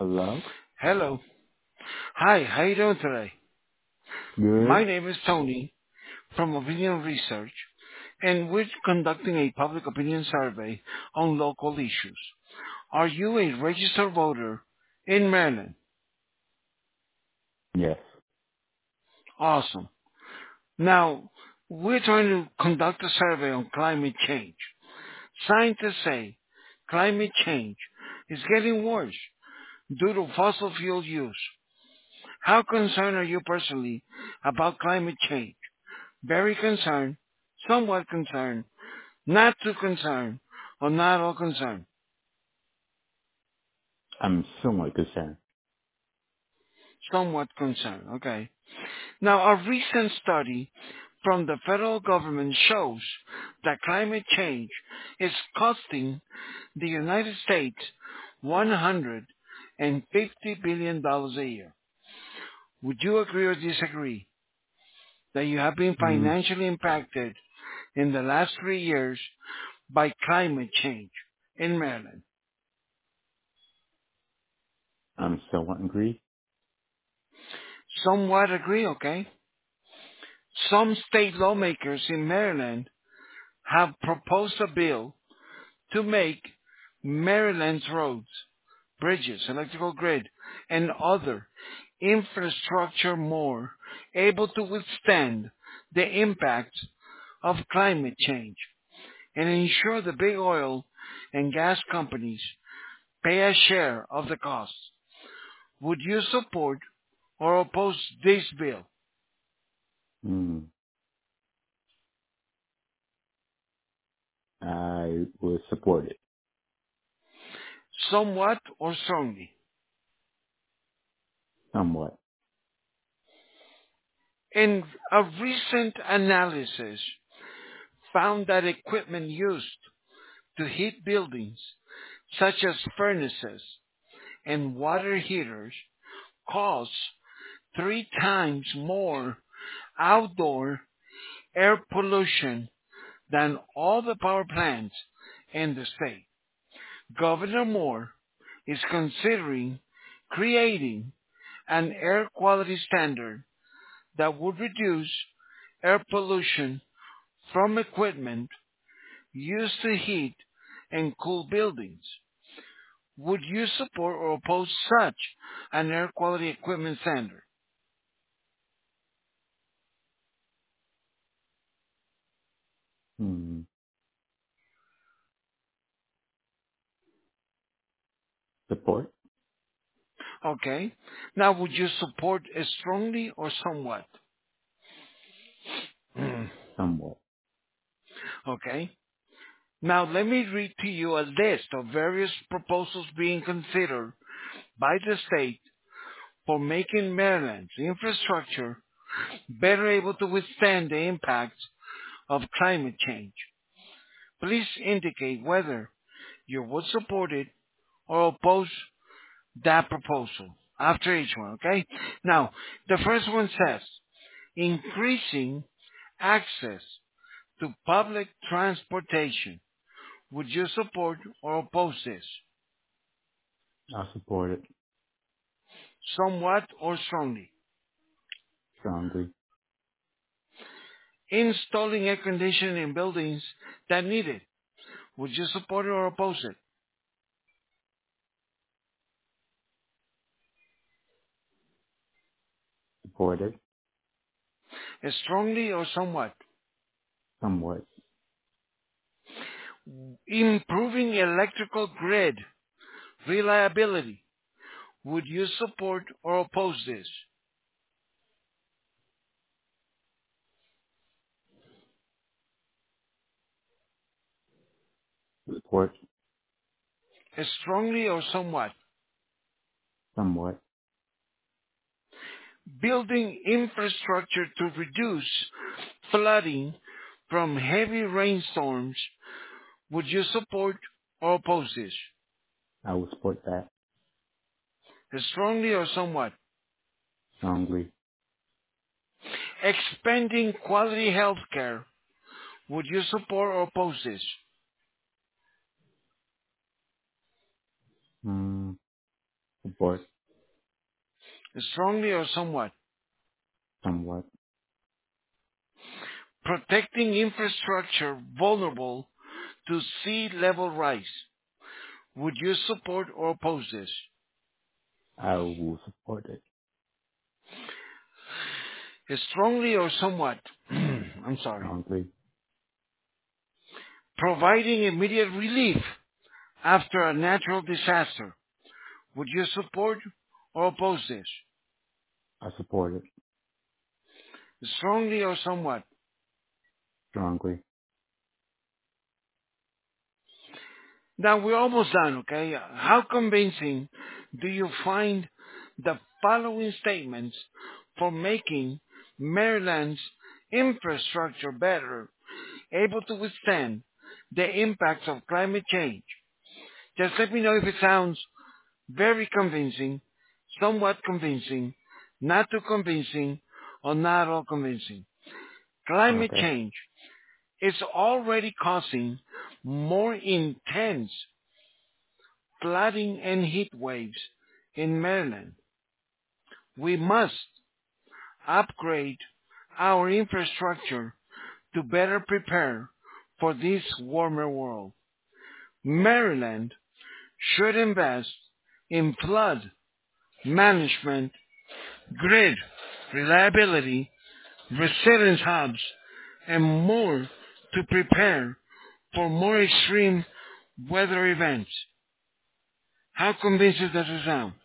Hello? Hello. Hi, how you doing today? My Good? name is Tony from Opinion Research, and we're conducting a public opinion survey on local issues. Are you a registered voter in Maryland? Yes. Awesome. Now, we're trying to conduct a survey on climate change. Scientists say climate change is getting worse due to fossil fuel use. How concerned are you personally about climate change? Very concerned, somewhat concerned, not too concerned, or not all concerned. I'm somewhat concerned. Somewhat concerned, okay. Now, a recent study from the federal government shows that climate change is costing the United States $150 billion dollars a year. Would you agree or disagree that you have been Mm, financially impacted in the last 3 years by climate change in Maryland? I'm somewhat agree. Somewhat agree, okay? Some state lawmakers in Maryland have proposed a bill to make Maryland's roads, bridges, electrical grid, and other infrastructure more able to withstand the impacts of climate change and ensure the big oil and gas companies pay a share of the cost. Would you support or oppose this bill? Mm, I would support it. Somewhat or strongly? Somewhat. And a recent analysis found that equipment used to heat buildings, such as furnaces and water heaters, cause 3 times more outdoor air pollution than all the power plants in the state. Governor Moore is considering creating an air quality standard that would reduce air pollution from equipment used to heat and cool buildings. Would you support or oppose such an air quality equipment standard? Mm, support? Okay. Now, would you support it strongly or somewhat? Somewhat. Okay. Now, let me read to you a list of various proposals being considered by the state for making Maryland's infrastructure better able to withstand the impacts of climate change. Please indicate whether you would support it or oppose that proposal after each one, okay? Now, the first one says increasing access to public transportation. Would you support or oppose this? I support it. Somewhat or strongly? Strongly. Installing air conditioning in buildings that need it. Would you support it or oppose it? Support it. Strongly or somewhat? Somewhat. Improving electrical grid reliability. Would you support or oppose this? Support. Strongly or somewhat? Somewhat. Building infrastructure to reduce flooding from heavy rainstorms. Would you support or oppose this? I would support that. Strongly or somewhat? Strongly. Expanding quality health care. Would you support or oppose this? Mm, Support. Strongly or somewhat. Somewhat. Protecting infrastructure vulnerable to sea level rise. Would you support or oppose this? I will support it. Strongly or somewhat. I'm sorry. Strongly. Providing immediate relief after a natural disaster. Would you support or oppose this? I support it. Strongly or somewhat. Strongly. Now we're almost done, okay? How convincing do you find the following statements for making Maryland's infrastructure better, able to withstand the impacts of climate change? Just let me know if it sounds very convincing, somewhat convincing, not too convincing, or not at all convincing. Climate Okay. change is already causing more intense flooding and heat waves in Maryland. We must upgrade our infrastructure to better prepare for this warmer world. Maryland should invest in flood management, grid reliability, resilience hubs, and more to prepare for more extreme weather events. How convincing does it sound?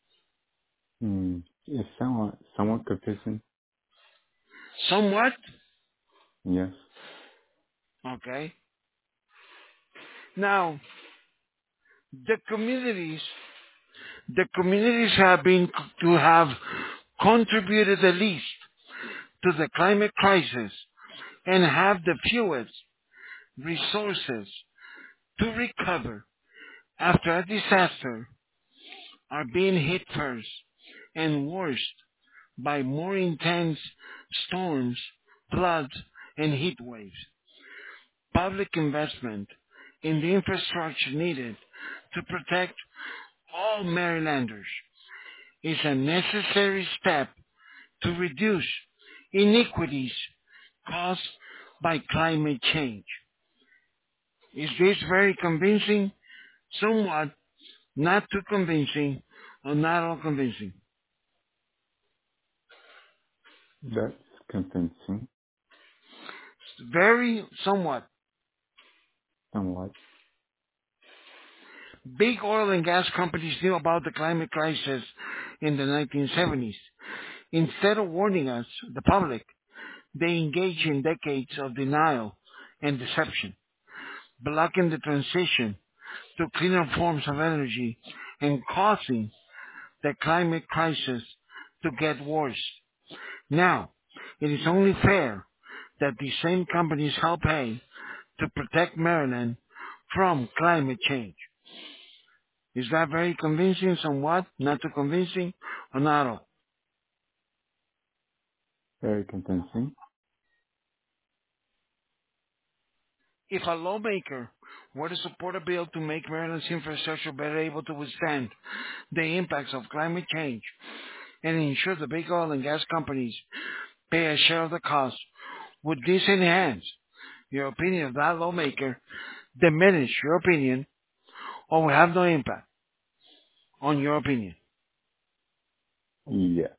It's somewhat convincing. Somewhat? Yes. Okay. Now, the communities, the communities have contributed the least to the climate crisis and have the fewest resources to recover after a disaster are being hit first and worst by more intense storms, floods, and heat waves. Public investment in the infrastructure needed to protect all Marylanders is a necessary step to reduce inequities caused by climate change. Is this very convincing? Somewhat, not too convincing, or not all convincing? That's convincing. Very somewhat. Somewhat. Big oil and gas companies knew about the climate crisis in the 1970s. Instead of warning us, the public, they engaged in decades of denial and deception, blocking the transition to cleaner forms of energy and causing the climate crisis to get worse. Now, it is only fair that these same companies help pay to protect Maryland from climate change. Is that very convincing? Somewhat? Not too convincing? Or not at all? Very convincing. If a lawmaker were to support a bill to make Maryland's infrastructure better able to withstand the impacts of climate change and ensure the big oil and gas companies pay a share of the cost, would this enhance your opinion of that lawmaker, diminish your opinion, or would have no impact on your opinion? Yes.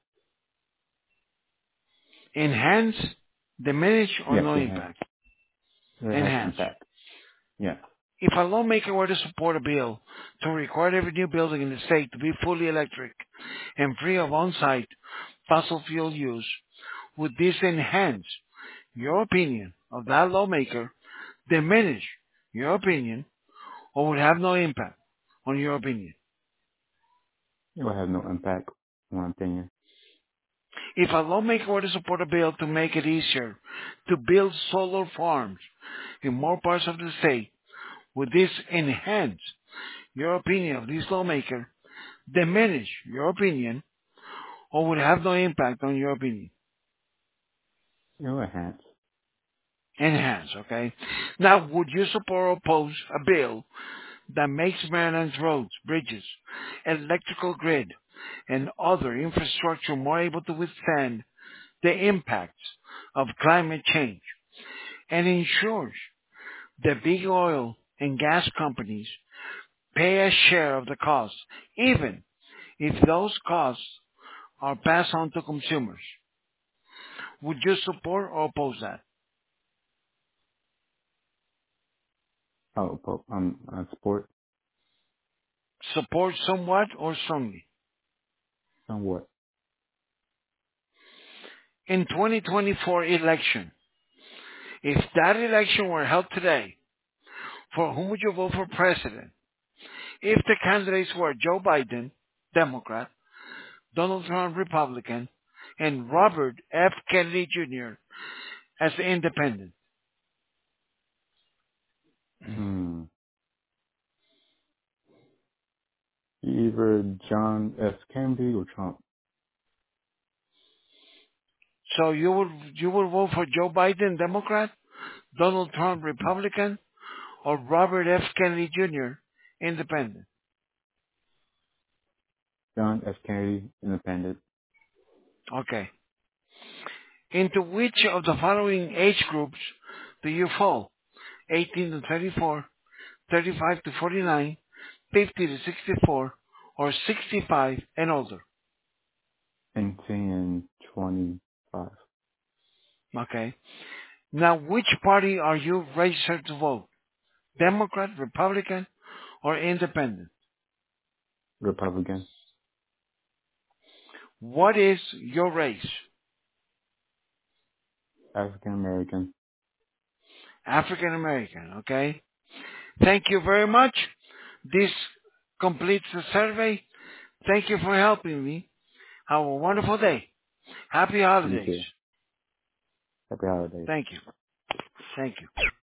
Enhance, diminish, or Yes, no it has. impact? It has Enhance. impact. Yeah. If a lawmaker were to support a bill to require every new building in the state to be fully electric and free of on-site fossil fuel use, would this enhance your opinion of that lawmaker, diminish your opinion, or would have no impact on your opinion? It will have no impact on my opinion. If a lawmaker were to support a bill to make it easier to build solar farms in more parts of the state, would this enhance your opinion of this lawmaker, diminish your opinion, or would have no impact on your opinion? It will enhance. Enhance, okay? Now, would you support or oppose a bill that makes Maryland's roads, bridges, electrical grid, and other infrastructure more able to withstand the impacts of climate change and ensures the big oil and gas companies pay a share of the cost, even if those costs are passed on to consumers. Would you support or oppose that? Oh, sport, Support somewhat or strongly? somewhat. In 2024 election, if that election were held today, for whom would you vote for president? If the candidates were Joe Biden, Democrat, Donald Trump, Republican, and Robert F. Kennedy Jr. as independent. Hmm. Either John F. Kennedy or Trump. So you would vote for Joe Biden, Democrat, Donald Trump, Republican, or Robert F. Kennedy Jr., independent? John F. Kennedy, independent. Okay. Into which of the following age groups do you fall? 18 to 34, 35 to 49, 50 to 64, or 65 and older? 18 and 25. Okay. Now, which party are you registered to vote? Democrat, Republican, or Independent? Republican. What is your race? African American. African American, okay? Thank you very much. This completes the survey. Thank you for helping me. Have a wonderful day. Happy You holidays. too. Happy holidays. Thank you. Thank you.